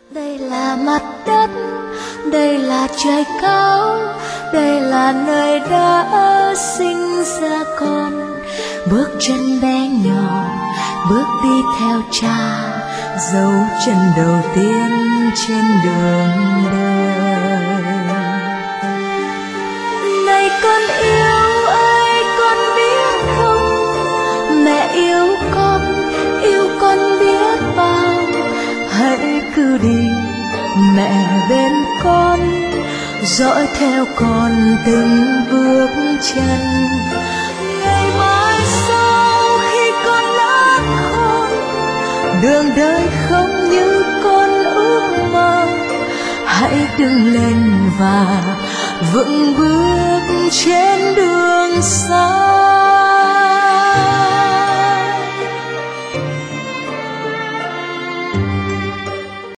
Đây là mặt đất, đây là trời cao, đây là nơi đã sinh ra con. Bước chân bé nhỏ, bước đi theo cha, dấu chân đầu tiên trên đường đời. Này con yêu ơi, con biết không, mẹ yêu con biết bao. Hãy cứ đi mẹ bên con, dõi theo con từng bước chân. Ngày mai sau khi con lớn khôn, đường đời không như con ước mơ, hãy đứng lên và vững bước trên đường xa.